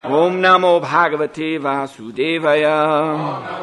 Om Namo Bhagavate Vasudevaya.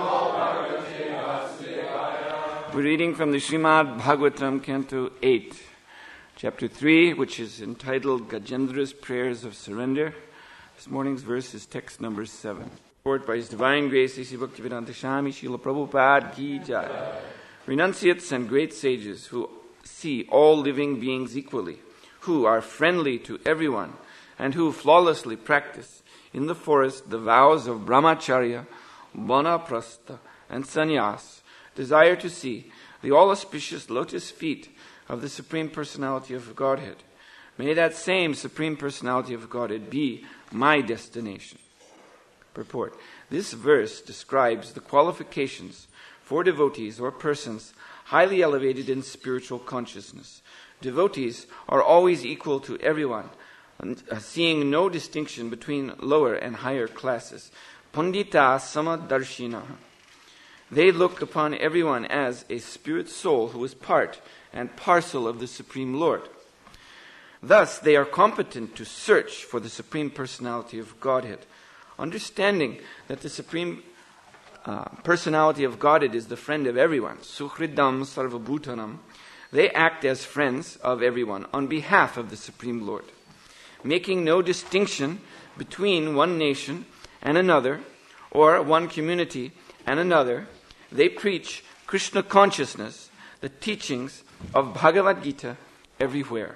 We're reading from the Srimad Bhagavatam, Canto 8, Chapter 3, which is entitled Gajendra's Prayers of Surrender. This morning's verse is text number 7. Report by His Divine Grace, A.C. Bhaktivedanta Swami Srila Prabhupada Ki Jai. Renunciates and great sages who see all living beings equally, who are friendly to everyone, and who flawlessly practice in the forest the vows of brahmacharya, vanaprastha, and sannyas, desire to see the all-auspicious lotus feet of the Supreme Personality of Godhead. May that same Supreme Personality of Godhead be my destination. Purport. This verse describes the qualifications for devotees or persons highly elevated in spiritual consciousness. Devotees are always equal to everyone, seeing no distinction between lower and higher classes. Pandita samadarshina. They look upon everyone as a spirit soul who is part and parcel of the Supreme Lord. Thus, they are competent to search for the Supreme Personality of Godhead, understanding that the Supreme Personality of Godhead is the friend of everyone. Suhridam sarvabhutanam. They act as friends of everyone on behalf of the Supreme Lord, making no distinction between one nation and another, or one community and another. They preach Krishna consciousness, the teachings of Bhagavad Gita, everywhere.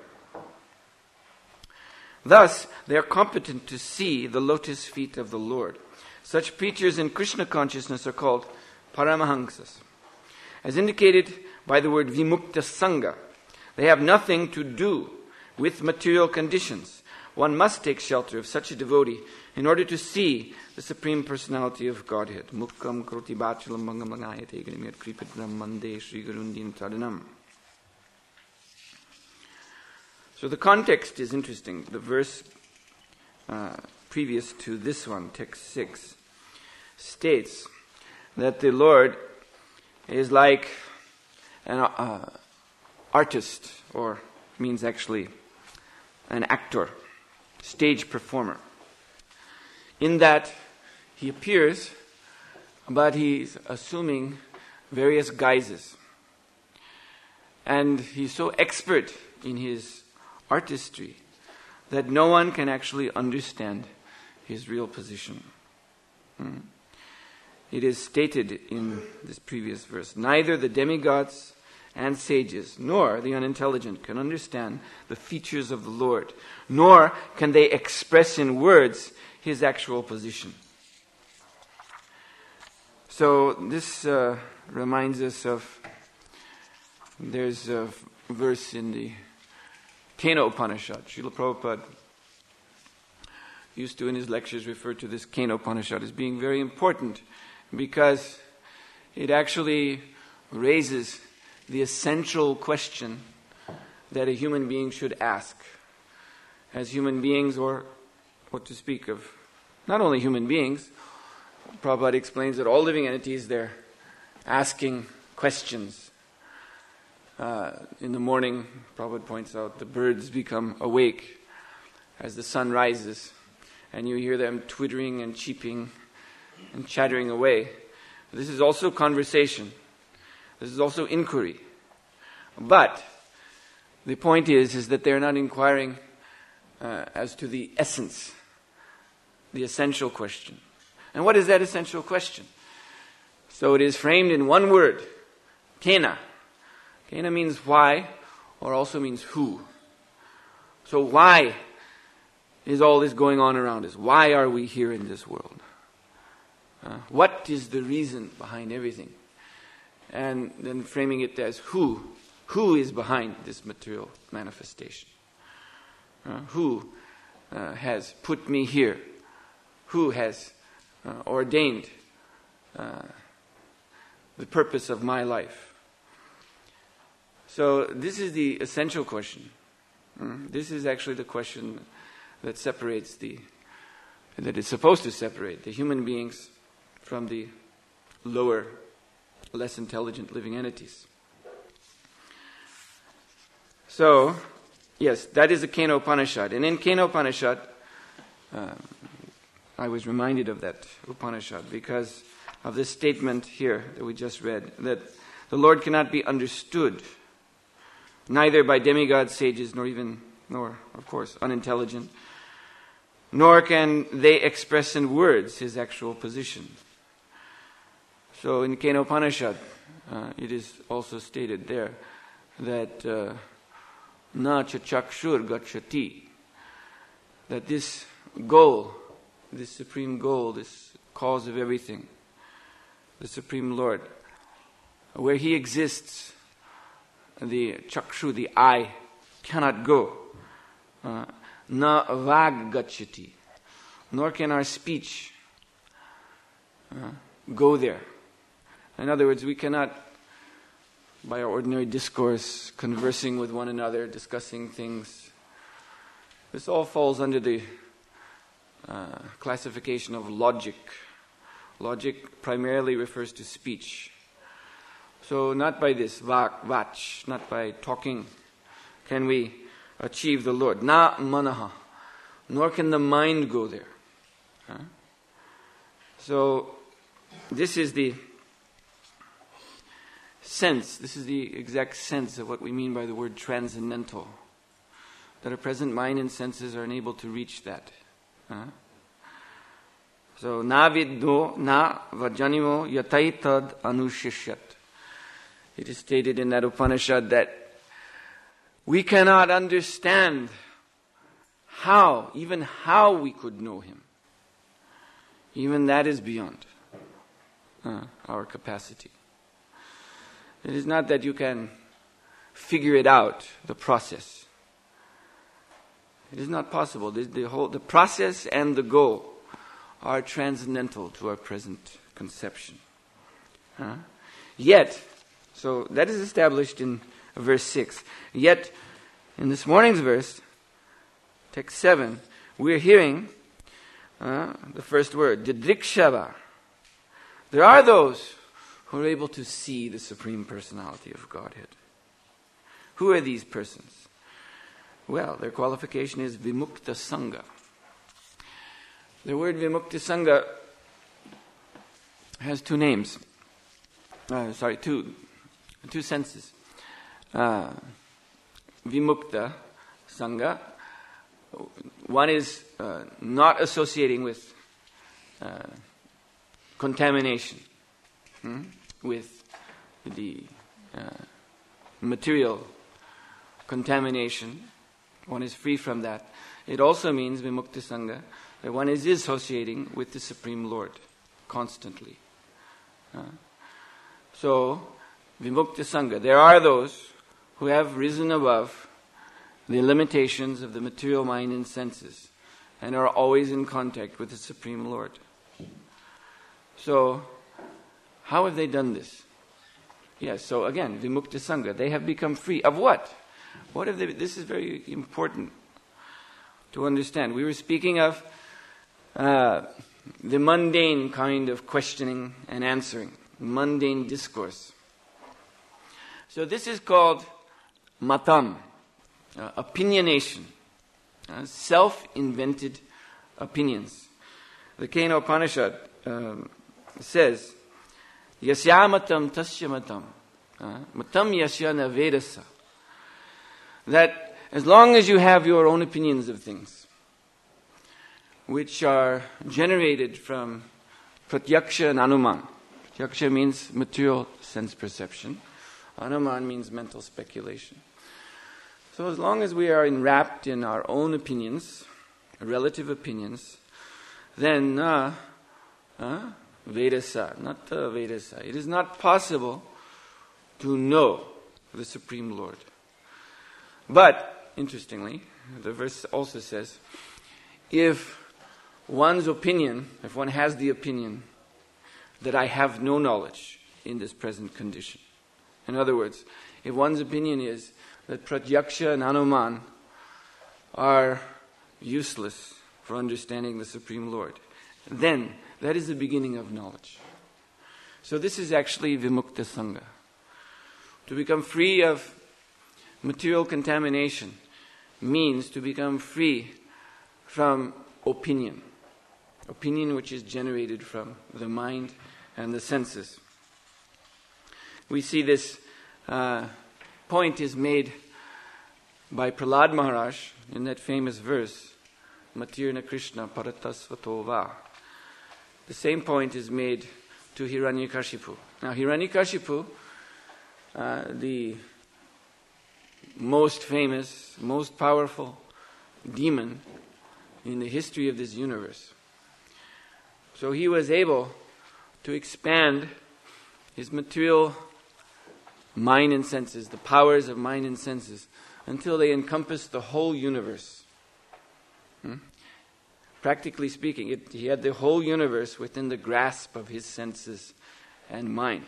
Thus, they are competent to see the lotus feet of the Lord. Such preachers in Krishna consciousness are called Paramahamsas. As indicated by the word Vimukta Sangha, they have nothing to do with material conditions. One must take shelter of such a devotee in order to see the Supreme Personality of Godhead. Mukkam kroti bachalam bangamangayate ganimir kripit brahmande Sri Gurundin Tadanam. So the context is interesting. The verse previous to this one, text 6, states that the Lord is like an artist, or means actually an actor, stage performer, in that he appears, but he's assuming various guises. And he's so expert in his artistry that no one can actually understand his real position. It is stated in this previous verse, neither the demigods and sages, nor the unintelligent can understand the features of the Lord, nor can they express in words His actual position. So this reminds us of, there's a verse in the Kena Upanishad. Srila Prabhupada used to in his lectures refer to this Kena Upanishad as being very important because it actually raises the essential question that a human being should ask. As human beings, or what to speak of, not only human beings, Prabhupada explains that all living entities, they're asking questions. In the morning, Prabhupada points out, the birds become awake as the sun rises, and you hear them twittering and cheeping and chattering away. This is also conversation. This is also inquiry. But the point is that they're not inquiring as to the essence, the essential question. And what is that essential question? So it is framed in one word, Kena. Kena means why, or also means who. So why is all this going on around us? Why are we here in this world? What is the reason behind everything? And then framing it as who. Who is behind this material manifestation? Who has put me here? Who has ordained the purpose of my life? So this is the essential question. This is actually the question that separates that is supposed to separate the human beings from the lower, less intelligent living entities. So, yes, that is the Kena Upanishad. And in Kena Upanishad, I was reminded of that Upanishad because of this statement here that we just read, that the Lord cannot be understood, neither by demigods, sages, nor, of course, unintelligent, nor can they express in words His actual position. So in Kena Upanishad, it is also stated there that na cha chakshur gacchati, that this goal, this supreme goal, this cause of everything, the Supreme Lord, where He exists, the chakshu, the eye, cannot go. Na vag gacchati, nor can our speech go there. In other words, we cannot, by our ordinary discourse, conversing with one another, discussing things, this all falls under the classification of logic. Logic primarily refers to speech. So not by this vach, not by talking, can we achieve the Lord. Na manaha, nor can the mind go there. So this is the sense, this is the exact sense of what we mean by the word transcendental. That our present mind and senses are unable to reach that. So, na viddo na vajanimo yataitad anushishyat. It is stated in that Upanishad that we cannot understand even how we could know Him. Even that is beyond our capacity. It is not that you can figure it out, the process. It is not possible. The process and the goal are transcendental to our present conception. Yet, so that is established in verse 6. Yet, in this morning's verse, text 7, we are hearing the first word, didrikshava. There are those who are able to see the Supreme Personality of Godhead. Who are these persons? Well, their qualification is vimukta sangha. The word vimukta sangha has two names. Two senses. Vimukta sangha. One is not associating with contamination, with the material contamination. One is free from that. It also means vimukta sangha, that one is associating with the Supreme Lord constantly. So, vimukta sangha, there are those who have risen above the limitations of the material mind and senses and are always in contact with the Supreme Lord. So, how have they done this? Yes, so again, vimukta sangha, they have become free. Of what? What have they? This is very important to understand. We were speaking of the mundane kind of questioning and answering, mundane discourse. So this is called matam, opinionation, self-invented opinions. The Kena Upanishad says, yasya matam tasya matam, matam yasya na vedasa. That as long as you have your own opinions of things, which are generated from pratyaksha and anuman. Pratyaksha means material sense perception. Anuman means mental speculation. So as long as we are enwrapped in our own opinions, relative opinions, then vedasa, not vedasa. It is not possible to know the Supreme Lord. But, interestingly, the verse also says, if one has the opinion that I have no knowledge in this present condition. In other words, if one's opinion is that pratyaksha and anuman are useless for understanding the Supreme Lord, then that is the beginning of knowledge. So this is actually vimukta sangha. To become free of material contamination means to become free from opinion. opinion which is generated from the mind and the senses. We see this point is made by Prahlad Maharaj in that famous verse, Matirna Krishna Paratasvato Va. The same point is made to Hiranyakashipu. Now Hiranyakashipu, the most famous, most powerful demon in the history of this universe. So he was able to expand his material mind and senses, the powers of mind and senses, until they encompassed the whole universe. Practically speaking, he had the whole universe within the grasp of his senses and mind.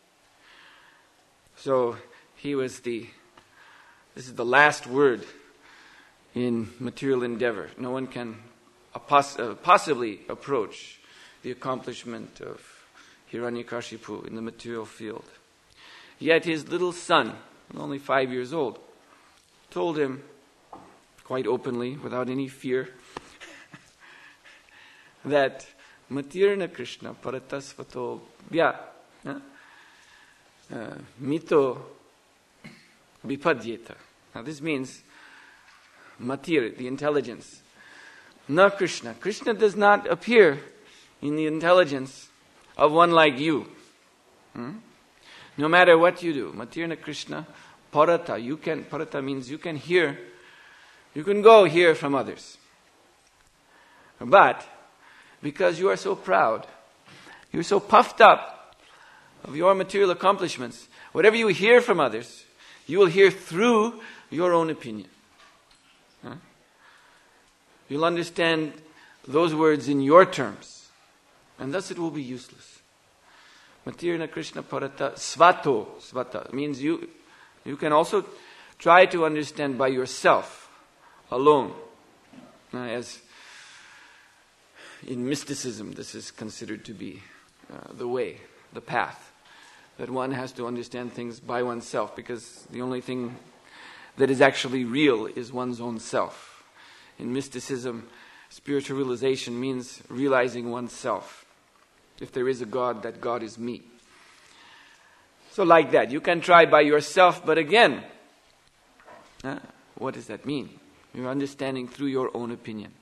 So this is the last word in material endeavor. No one can possibly approach the accomplishment of Hiranyakashipu in the material field. Yet his little son, only 5 years old, told him quite openly, without any fear, that Matirna Krishna Paratasvato Vya Mito Vipadyeta. Now this means Matir, the intelligence. Na Krishna. Krishna does not appear in the intelligence of one like you. No matter what you do. Matirna Krishna Parata. Parata means you can hear. You can go hear from others. But because you are so proud, you're so puffed up of your material accomplishments, whatever you hear from others, you will hear through your own opinion. You'll understand those words in your terms, and thus it will be useless. Matirna Krishna Parata Svato. Svata means you can also try to understand by yourself, alone. As in mysticism, this is considered to be the way, the path, that one has to understand things by oneself, because the only thing that is actually real is one's own self. In mysticism, spiritual realization means realizing oneself. If there is a God, that God is me. So like that, you can try by yourself, but again, what does that mean? You're understanding through your own opinion.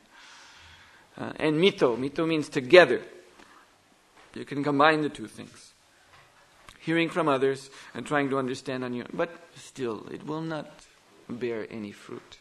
And mito means together. You can combine the two things. Hearing from others and trying to understand on your own. But still, it will not bear any fruit.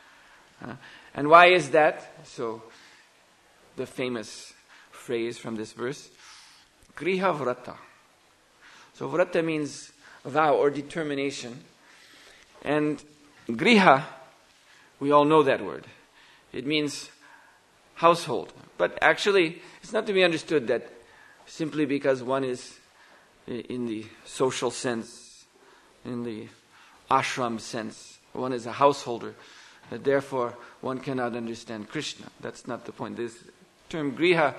And why is that? So, the famous phrase from this verse, Griha Vrata. So Vrata means vow or determination. And Griha, we all know that word. It means household. But actually, it's not to be understood that simply because one is in the social sense, in the ashram sense, one is a householder, that therefore one cannot understand Krishna. That's not the point. This term griha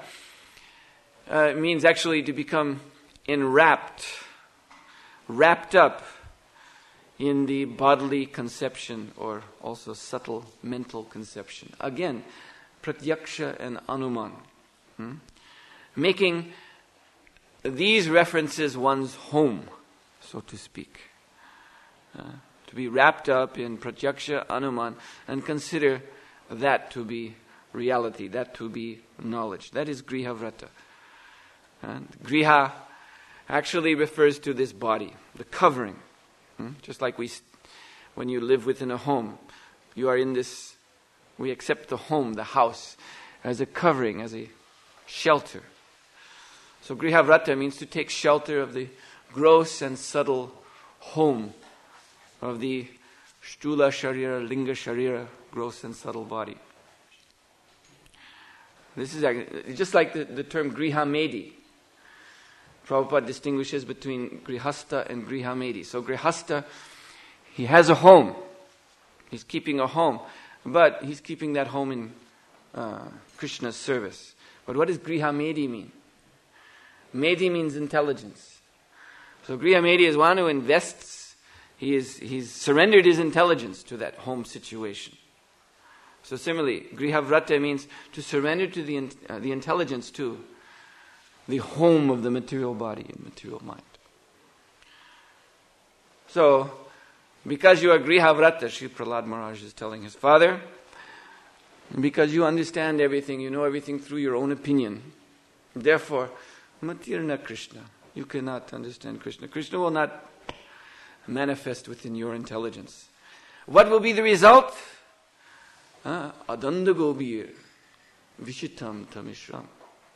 means actually to become enwrapped, wrapped up in the bodily conception, or also subtle mental conception. Again, pratyaksha and anuman. Making these references one's home, so to speak. To be wrapped up in pratyaksha, anuman, and consider that to be reality, that to be knowledge. That is griha vrata. And griha actually refers to this body, the covering. Just like when you live within a home, you are in this, we accept the home, the house, as a covering, as a shelter. So griha vrata means to take shelter of the gross and subtle home of the sthula sharira, linga sharira, gross and subtle body. This is just like the term griha medi. Prabhupada distinguishes between grihastha and griha medi. So grihastha, he has a home. He's keeping a home. But he's keeping that home in Krishna's service. But what does griha medi mean? Medi means intelligence. So griha medi is one who invests. He's surrendered his intelligence to that home situation. So similarly, Grihavrata means to surrender to the intelligence to the home of the material body and material mind. So, because you are Grihavrata, Sri Prahlad Maharaj is telling his father, because you understand everything, you know everything through your own opinion, therefore, Matirna Krishna, you cannot understand Krishna. Krishna will not manifest within your intelligence. What will be the result? Adanda Gobir, Vishitam Tamishram.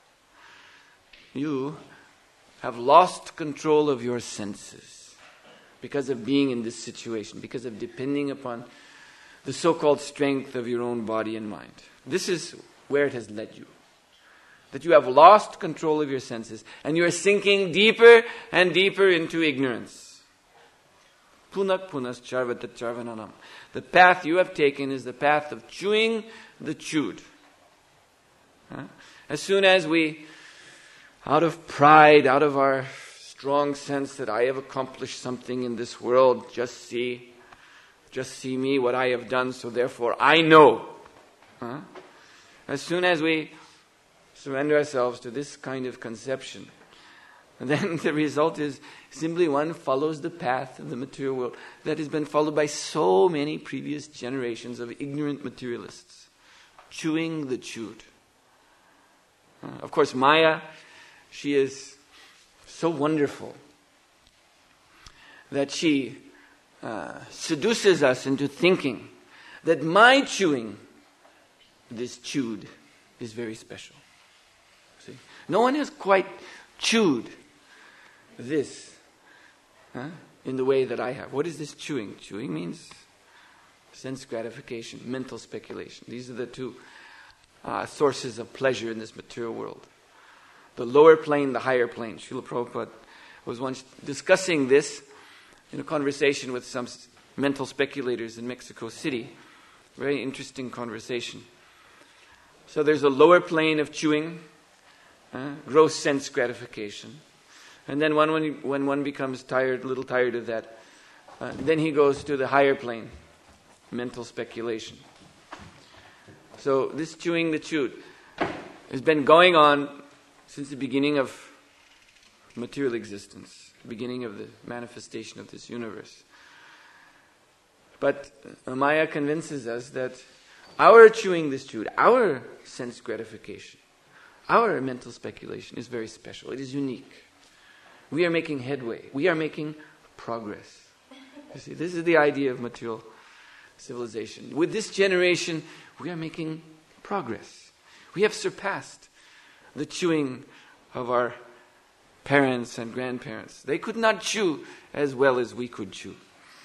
You have lost control of your senses because of being in this situation, because of depending upon the so-called strength of your own body and mind. This is where it has led you. That you have lost control of your senses and you are sinking deeper and deeper into ignorance. Punak punas charvata charvananam. The path you have taken is the path of chewing the chewed. As soon as we, out of pride, out of our strong sense that I have accomplished something in this world, just see me, what I have done, so therefore I know. As soon as we surrender ourselves to this kind of conception, then the result is simply one follows the path of the material world that has been followed by so many previous generations of ignorant materialists, chewing the chewed. Of course, Maya, she is so wonderful that she seduces us into thinking that my chewing this chewed is very special. See, no one has quite chewed this in the way that I have. What is this chewing? Chewing means sense gratification, mental speculation. These are the two sources of pleasure in this material world. The lower plane, the higher plane. Srila Prabhupada was once discussing this in a conversation with some mental speculators in Mexico City. Very interesting conversation. So there's a lower plane of chewing, gross sense gratification. And then when one becomes tired, a little tired of that, then he goes to the higher plane, mental speculation. So this chewing the chewed has been going on since the beginning of material existence, the beginning of the manifestation of this universe. But Maya convinces us that our chewing this chewed, our sense gratification, our mental speculation is very special. It is unique. We are making headway. We are making progress. You see, this is the idea of material civilization. With this generation, we are making progress. We have surpassed the chewing of our parents and grandparents. They could not chew as well as we could chew.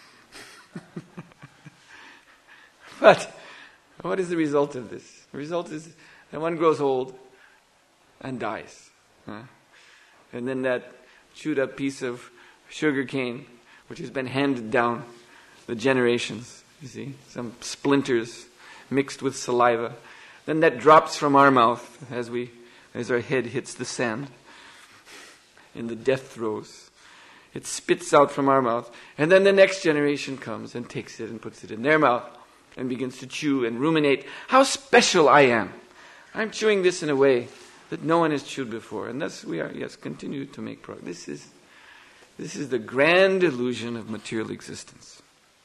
But what is the result of this? The result is that one grows old and dies. And then that chewed up piece of sugar cane, which has been handed down the generations, you see, some splinters mixed with saliva. Then that drops from our mouth as our head hits the sand in the death throes. It spits out from our mouth. And then the next generation comes and takes it and puts it in their mouth and begins to chew and ruminate. How special I am. I'm chewing this in a way that no one has chewed before. And thus we are, continue to make progress. This is the grand illusion of material existence.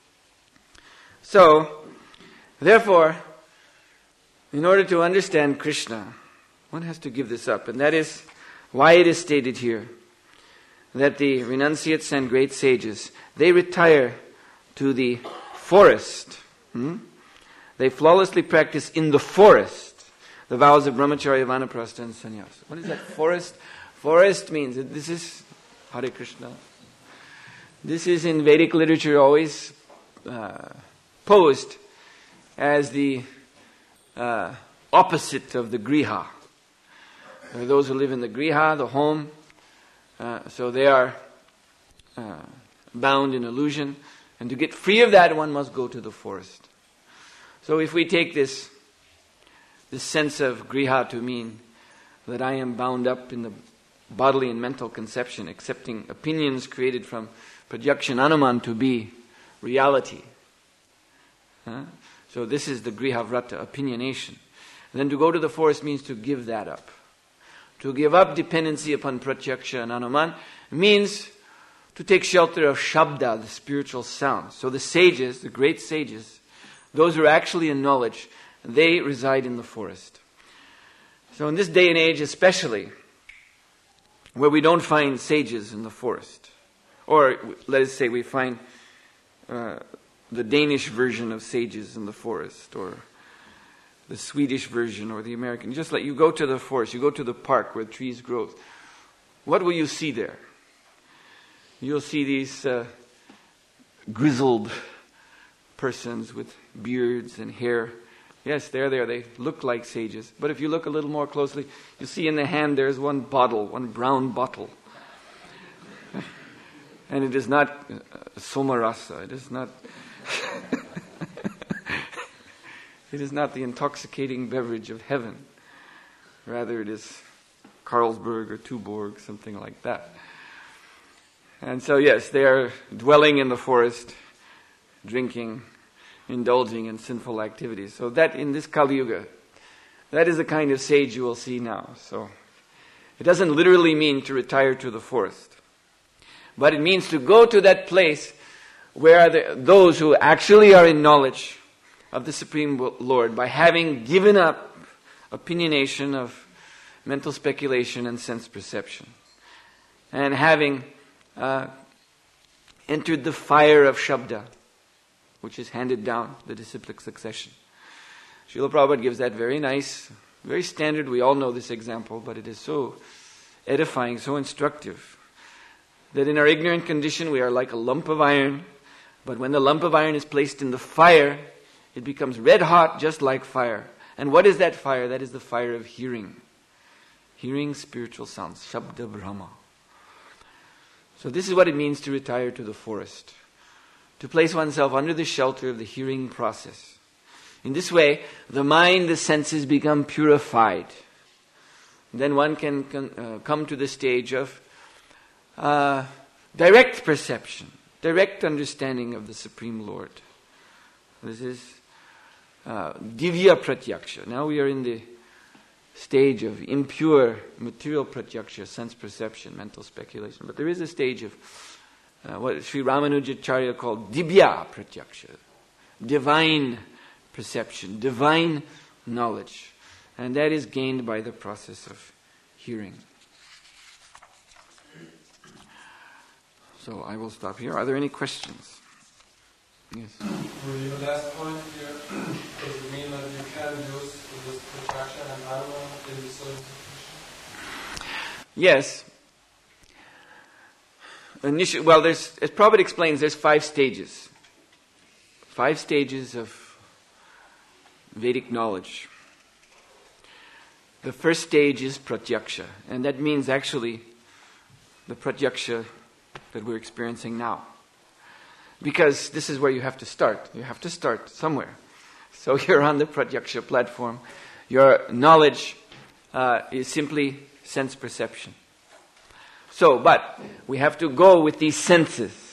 So, therefore, in order to understand Krishna, one has to give this up. And that is why it is stated here that the renunciates and great sages, they retire to the forest. They flawlessly practice in the forest the vows of brahmacharya, vanaprastha, and sannyasa. What is that forest? Forest means, this is Hare Krishna. This is in Vedic literature always posed as the opposite of the griha. There are those who live in the griha, the home, so they are bound in illusion. And to get free of that, one must go to the forest. So if we take this sense of griha to mean that I am bound up in the bodily and mental conception, accepting opinions created from Prajakshan Anuman to be reality. So this is the Grihavrata, opinionation. And then to go to the forest means to give that up. To give up dependency upon Pratyaksha and Anuman means to take shelter of Shabda, the spiritual sound. So the sages, the great sages, those who are actually in knowledge, they reside in the forest. So in this day and age especially, where we don't find sages in the forest, or let us say we find the Danish version of sages in the forest, or the Swedish version, or the American. Just like you go to the forest, you go to the park where trees grow. What will you see there? You'll see these grizzled persons with beards and hair. Yes, they're there. They look like sages. But if you look a little more closely, you'll see in the hand there's one bottle, one brown bottle. And it is not somarasa. It is not... It is not the intoxicating beverage of heaven. Rather, it is Carlsberg or Tuborg, something like that. And so, yes, they are dwelling in the forest, drinking, indulging in sinful activities. So that in this Kali Yuga, that is the kind of sage you will see now. So it doesn't literally mean to retire to the forest, but it means to go to that place where those who actually are in knowledge of the Supreme Lord, by having given up opinionation of mental speculation and sense perception, and having entered the fire of Shabda, which is handed down, the disciplic succession. Srila Prabhupada gives that very nice, very standard, we all know this example, but it is so edifying, so instructive, that in our ignorant condition we are like a lump of iron, but when the lump of iron is placed in the fire, it becomes red hot just like fire. And what is that fire? That is the fire of hearing. Hearing spiritual sounds, Shabda Brahma. So this is what it means to retire to the forest. To place oneself under the shelter of the hearing process. In this way, the mind, the senses become purified. Then one can come to the stage of direct perception, direct understanding of the Supreme Lord. This is Divya Pratyaksha. Now we are in the stage of impure material Pratyaksha, sense perception, mental speculation. But there is a stage of what Sri Ramanujacharya called Divya Pratyaksha, divine perception, divine knowledge. And that is gained by the process of hearing. So I will stop here. Are there any questions? Yes. For your last point here, does it mean that you can use this protraction and anima in the certification? Yes. Well, as Prabhupada explains, there's 5 stages. 5 stages of Vedic knowledge. The first stage is Pratyaksha, and that means actually the Pratyaksha that we're experiencing now. Because this is where you have to start. You have to start somewhere. So you're on the Pratyaksha platform. Your knowledge is simply sense perception. So, but we have to go with these senses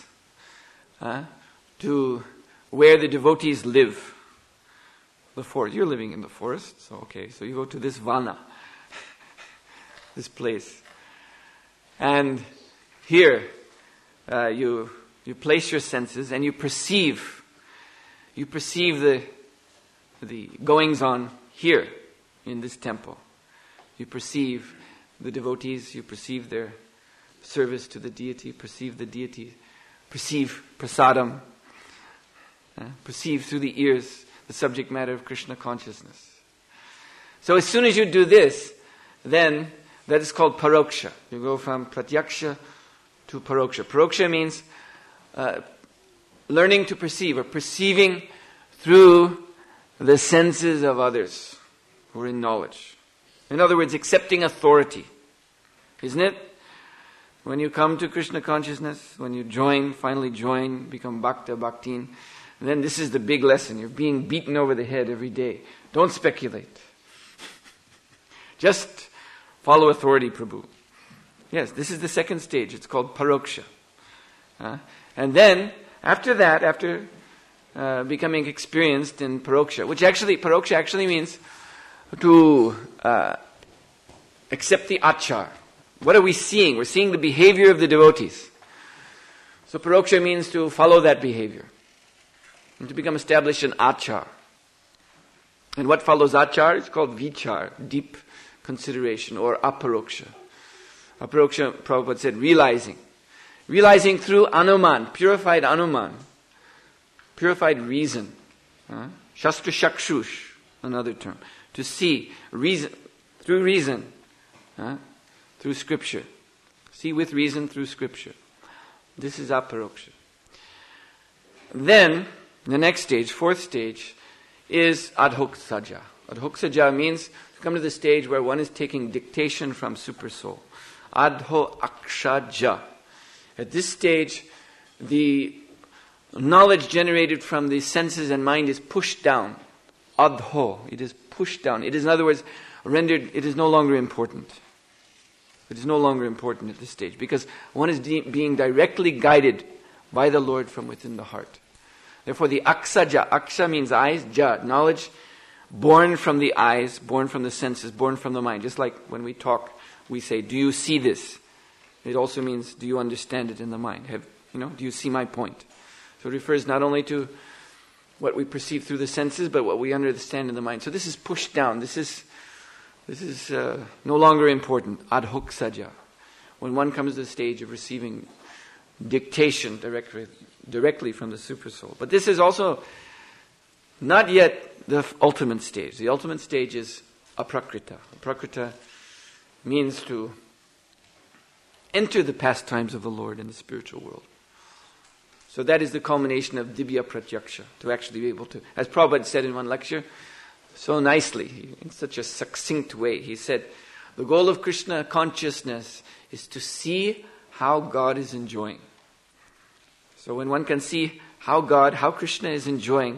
to where the devotees live. The forest. You're living in the forest, so okay. So you go to this vana, this place. And here you place your senses and you perceive the goings on here in this temple. You perceive the devotees, you perceive their service to the deity, perceive the deity, perceive prasadam, perceive through the ears the subject matter of Krishna consciousness. So as soon as you do this, then that is called paroksha. You go from pratyaksha to paroksha. Paroksha means learning to perceive, or perceiving through the senses of others who are in knowledge. In other words, accepting authority. Isn't it? When you come to Krishna consciousness, when you finally join, become bhakta, bhaktin, then this is the big lesson. You're being beaten over the head every day. Don't speculate. Just follow authority, Prabhu. Yes, this is the second stage. It's called paroksha. And then, after that, after becoming experienced in paroksha, paroksha actually means to accept the achar. What are we seeing? We're seeing the behavior of the devotees. So paroksha means to follow that behavior and to become established in achar. And what follows achar is called vichar, deep consideration, or aparoksha. Aparoksha, Prabhupada said, realizing. Realizing through anuman, purified reason. Shastra shakshush, another term. To see, through reason, through scripture. See with reason through scripture. This is aparoksha. Then, the next stage, fourth stage, is adhoksaja. Adhoksaja means to come to the stage where one is taking dictation from Supersoul. Adho-akshaja. At this stage, the knowledge generated from the senses and mind is pushed down. Adho. It is pushed down. It is, in other words, rendered, it is no longer important. It is no longer important at this stage because one is being directly guided by the Lord from within the heart. Therefore, the aksaja, aksha means eyes, ja, knowledge, born from the eyes, born from the senses, born from the mind. Just like when we talk, we say, do you see this? It also means, do you understand it in the mind? Do you see my point? So it refers not only to what we perceive through the senses, but what we understand in the mind. So this is pushed down. This is no longer important. Adhoksaja. When one comes to the stage of receiving dictation directly from the Supersoul. But this is also not yet the ultimate stage. The ultimate stage is aprakrita. Aprakrita means to enter the pastimes of the Lord in the spiritual world. So that is the culmination of Dibya Pratyaksha, to actually be able to, as Prabhupada said in one lecture, so nicely, in such a succinct way, he said, the goal of Krishna consciousness is to see how God is enjoying. So when one can see how Krishna is enjoying,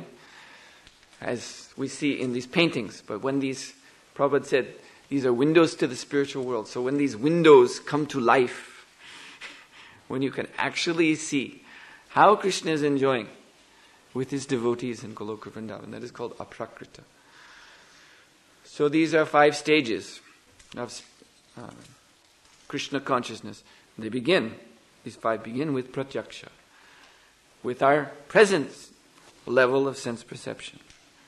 as we see in these paintings, but when Prabhupada said, these are windows to the spiritual world. So when these windows come to life, when you can actually see how Krishna is enjoying with his devotees in Goloka Vrindavan, that is called aprakrita. So these are 5 stages of Krishna consciousness. These 5 begin with pratyaksha, with our present level of sense perception.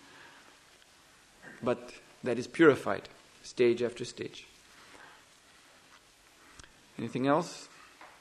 But that is purified, stage after stage. Anything else?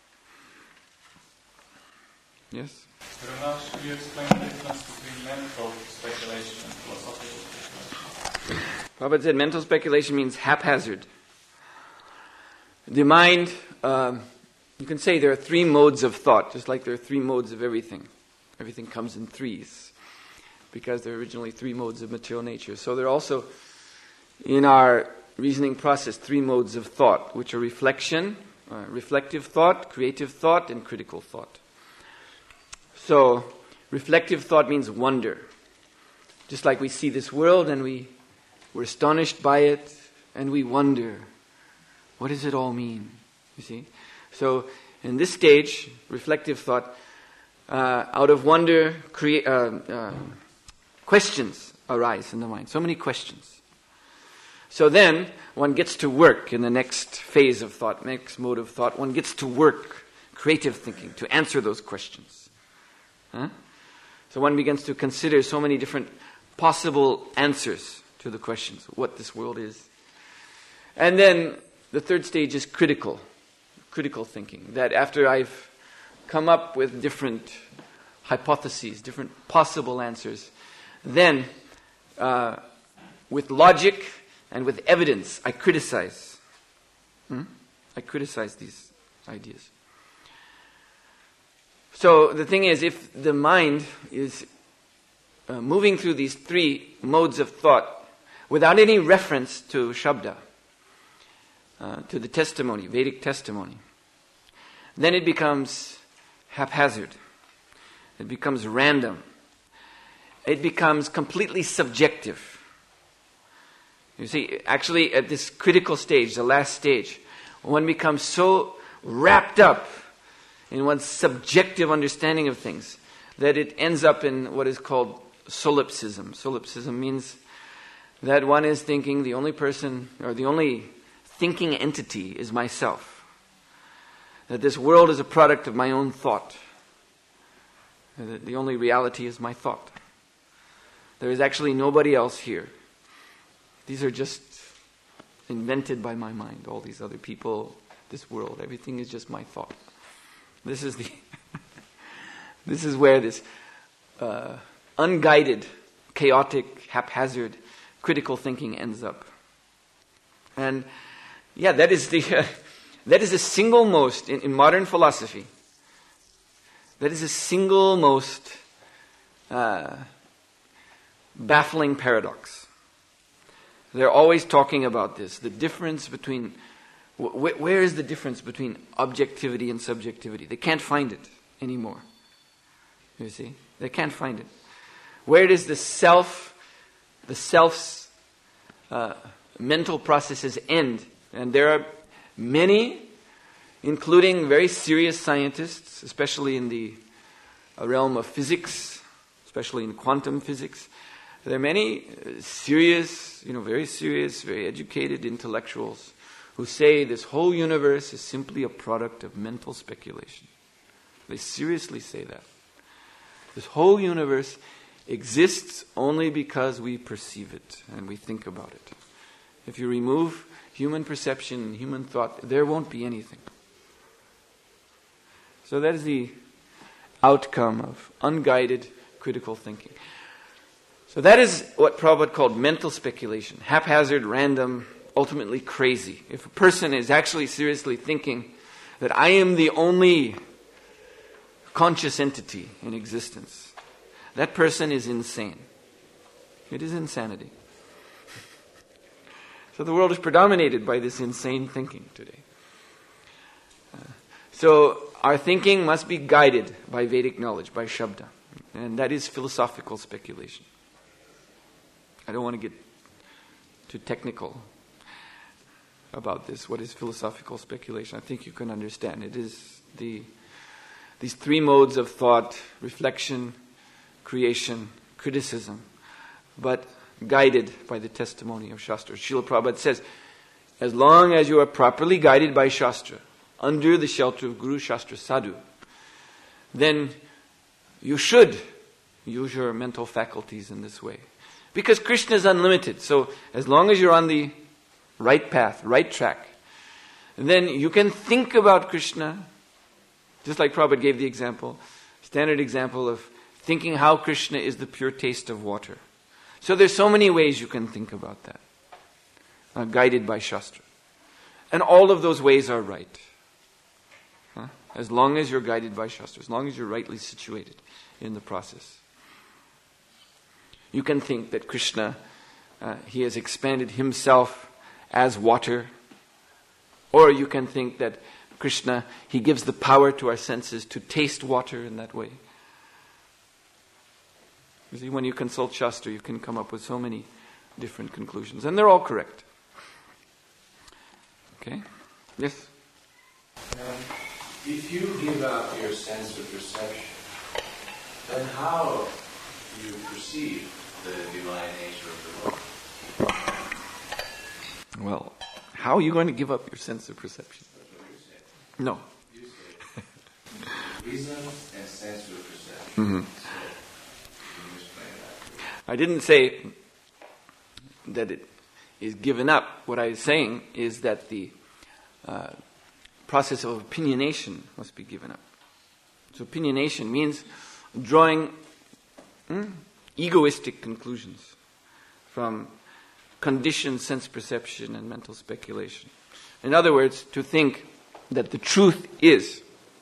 Yes? Ramesh, could you explain the difference between mental speculation and philosophical speculation? Prabhupada said mental speculation means haphazard. The mind, you can say there are 3 modes of thought, just like there are 3 modes of everything. Everything comes in 3s, because there are originally 3 modes of material nature. So there are also, in our reasoning process, 3 modes of thought, which are reflection, reflective thought, creative thought, and critical thought. So, reflective thought means wonder. Just like we see this world and we're astonished by it and we wonder, what does it all mean? You see? So, in this stage, reflective thought, out of wonder, questions arise in the mind. So many questions. So then, one gets to work in the next phase of thought, next mode of thought. One gets to work, creative thinking, to answer those questions. So one begins to consider so many different possible answers to the questions, what this world is. And then the third stage is critical thinking. That after I've come up with different hypotheses, different possible answers, then with logic and with evidence, I criticize. I criticize these ideas. So the thing is, if the mind is moving through these 3 modes of thought without any reference to Shabda, to the testimony, Vedic testimony, then it becomes haphazard. It becomes random. It becomes completely subjective. You see, actually at this critical stage, the last stage, one becomes so wrapped up in one's subjective understanding of things that it ends up in what is called solipsism. Solipsism means that one is thinking the only person, or the only thinking entity is myself. That this world is a product of my own thought. That the only reality is my thought. There is actually nobody else here. These are just invented by my mind. All these other people, this world, everything is just my thought. This is the this is where this unguided, chaotic, haphazard, critical thinking ends up. And that is the single most, in modern philosophy, that is the single most baffling paradox. They're always talking about this, the difference between, where is the difference between objectivity and subjectivity? They can't find it anymore. You see? They can't find it. Where does the self's mental processes end? And there are many, including very serious scientists, especially in the realm of physics, especially in quantum physics. There are many serious, very serious, very educated intellectuals who say this whole universe is simply a product of mental speculation. They seriously say that. This whole universe exists only because we perceive it and we think about it. If you remove human perception and human thought, there won't be anything. So that is the outcome of unguided critical thinking. So that is what Prabhupada called mental speculation. Haphazard, random, ultimately crazy. If a person is actually seriously thinking that I am the only conscious entity in existence, that person is insane. It is insanity. So the world is predominated by this insane thinking today. So our thinking must be guided by Vedic knowledge, by Shabda. And that is philosophical speculation. I don't want to get too technical about this. What is philosophical speculation? I think you can understand. It is these three modes of thought: reflection, creation, criticism, but guided by the testimony of Shastra. Srila Prabhupada says, as long as you are properly guided by Shastra, under the shelter of Guru Shastra Sadhu, then you should use your mental faculties in this way. Because Krishna is unlimited. So as long as you're on the right path, right track, then you can think about Krishna, just like Prabhupada gave the example, standard example of thinking how Krishna is the pure taste of water. So there's so many ways you can think about that, guided by Shastra. And all of those ways are right. As long as you're guided by Shastra, as long as you're rightly situated in the process. You can think that Krishna, he has expanded himself as water. Or you can think that Krishna, he gives the power to our senses to taste water in that way. You see, when you consult Shastra, you can come up with so many different conclusions. And they're all correct. Okay? Yes? If you give up your sense of perception, then how do you perceive the divine nature of the world? Well, how are you going to give up your sense of perception? That's what you say. No. You say reason and sense of perception. Mm-hmm. So, can you explain that? I didn't say that it is given up. What I was saying is that the process of opinionation must be given up. So opinionation means drawing egoistic conclusions from conditioned sense perception and mental speculation. In other words, to think that the truth is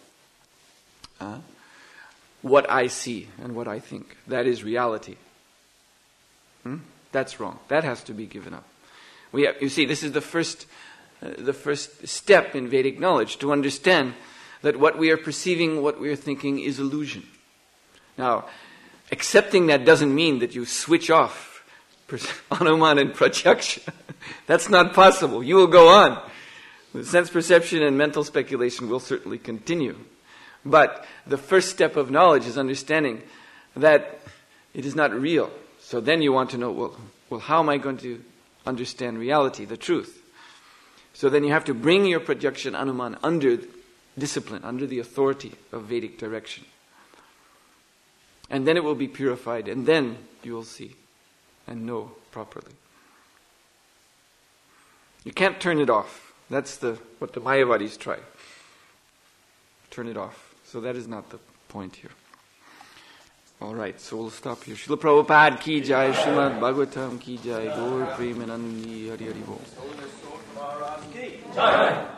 what I see and what I think. That is reality. That's wrong. That has to be given up. You see, this is the first step in Vedic knowledge, to understand that what we are perceiving, what we are thinking is illusion. Now, accepting that doesn't mean that you switch off Anuman and Pratyaksha. That's not possible. You will go on. The sense perception and mental speculation will certainly continue. But the first step of knowledge is understanding that it is not real. So then you want to know, well, how am I going to understand reality, the truth? So then you have to bring your projection Anuman under discipline, under the authority of Vedic direction. And then it will be purified, and then you will see and know properly. You can't turn it off. That's what the Mayavadis try. Turn it off. So that is not the point here. Alright, so we'll stop here. Srila Prabhupada ki jai, Srimad Bhagavatam ki jai, Gaur Premanandi Hari Hari Bol.